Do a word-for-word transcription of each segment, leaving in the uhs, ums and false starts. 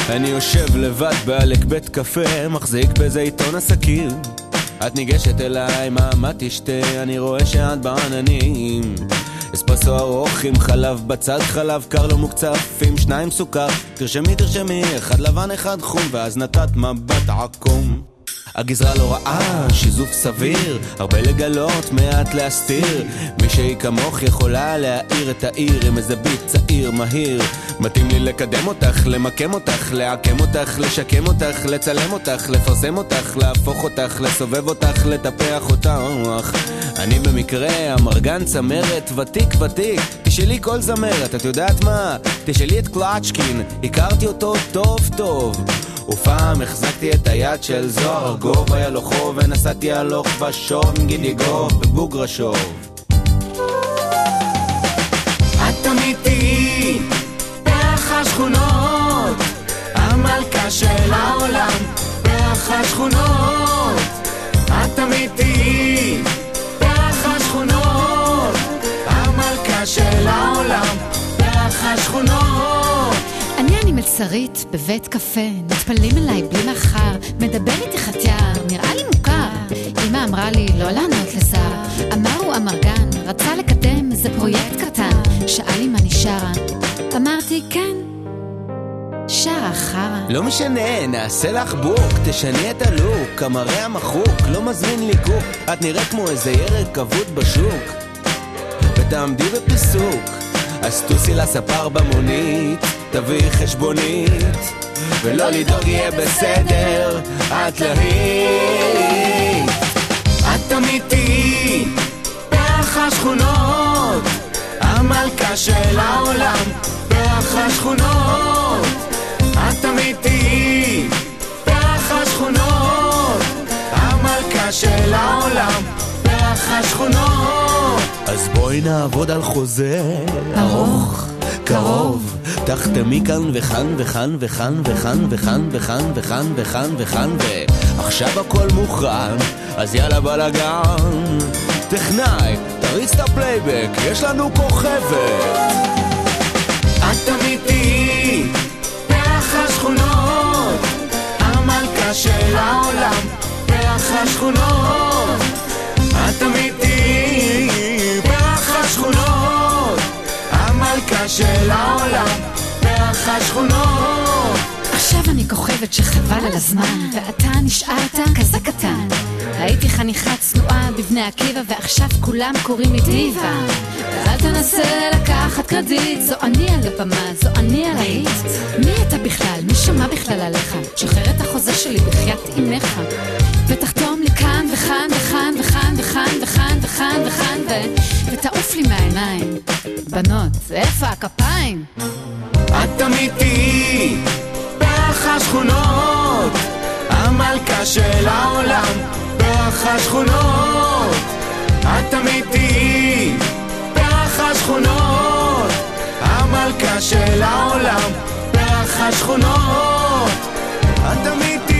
אני יושב לבד בעלק בית קפה, מחזיק באיזה עיתון הסכיר. את ניגשת אליי, מה, מה תשתה? אני רואה שאת בעננים. אספרסו ארוך עם חלב בצד, חלב קר לא מוקצף עם שניים סוכר. תרשמי תרשמי, אחד לבן אחד חום, ואז נתת מבט עקום. הגזרה לא רעה, שיזוף סביר, הרבה לגלות, מעט להסתיר. מי שהיא כמוך יכולה להאיר את העיר עם איזה ביט צעיר מהיר. מתאים לי לקדם אותך, למקם אותך, לעקם אותך, לשקם אותך, לצלם אותך, לפרסם אותך, להפוך אותך, לסובב אותך, לטפח אותך. אני במקרה המרגן צמרת, ותיק ותיק, תשאלי כל זמרת, את יודעת מה? תשאלי את קלאצ'קין, הכרתי אותו טוב טוב. ופעם החזקתי את היד של זוהר, גוב היה לו חוב, ונסעתי הלוך ושוב עם גידי גוב בבוגרשוב. את אמיתי פרח השכונות, המלכה של העולם פרח השכונות. את אמיתי פרח השכונות, המלכה של העולם פרח השכונות. אני אני מלצרית בבית קפה, נטפלים אליי בלי מחר, מדבר איתי חתיאר, נראה לי מוכר. אמא אמרה לי לא לענות לשר, אמר הוא אמרגן, רצה לקדם איזה פרויקט קטן, שאל לי מה נשארה, אמרתי כן, שרה חרה. לא משנה, נעשה לך בוק, תשני את הלוק, המראה המחוק, לא מזמין לי קוק. את נראית כמו איזה ירק כבוד בשוק, ותעמדי בפיסוק, אז תוסי לספר במונית, תביא חשבונית, ולא לדאוג יהיה בסדר, את להיט. את אמיתי פרח השכונות, המלכה של העולם פרח השכונות. את אמיתי פרח השכונות, המלכה של העולם פרח השכונות. אז בואי נעבוד על חוזה ארוך קרוב, תחתמי כאן וכאן וכאן וכאן וכאן וכאן וכאן וכאן וכאן וכאן, ועכשיו הכל מוכן, אז יאללה בלגן. טכנאי, תריץ את הפלייבק, יש לנו כוכבת. את אמיתי פרח השכונות, המלכה של העולם פרח השכונות. את אמיתי פרח השכונות, המלכה של העולם פרח השכונות. עכשיו אני כוכבת שחבל על הזמן, ואתה נשארת כזה קטן. הייתי חניכה צנועה בבני עקיבא, ועכשיו כולם קוראים לי דיבה. אל תנסה לקחת קרדיט, זו אני על הבמה, זו אני על ההיט. מי אתה בכלל? מי שמע בכלל עליך? תשחרר את החוזה שלי בחיית אימך, ותחתום לי כאן וכאן וכאן וכאן וכאן וכאן וכאן וכאן ו... ותעוף לי מהעיניים. בנות, איפה הכפיים? את אמיתי פרח השכונות, המלכה של העולם פרח השכונות. את אמיתי פרח השכונות, המלכה של העולם פרח השכונות. את אמיתי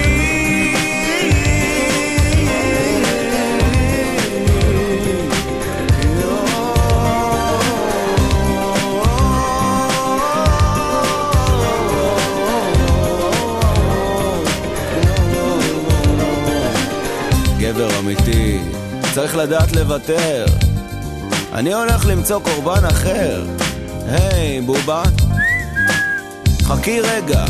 גבר אמיתי, צריך לדעת לוותר. אני הולך למצוא קורבן אחר. היי, בובה, חכי רגע.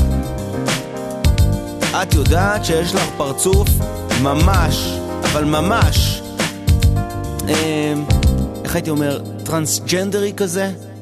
את יודעת שיש לך פרצוף ממש, אבל ממש, אה, איך הייתי אומר, טרנסג'נדרי כזה?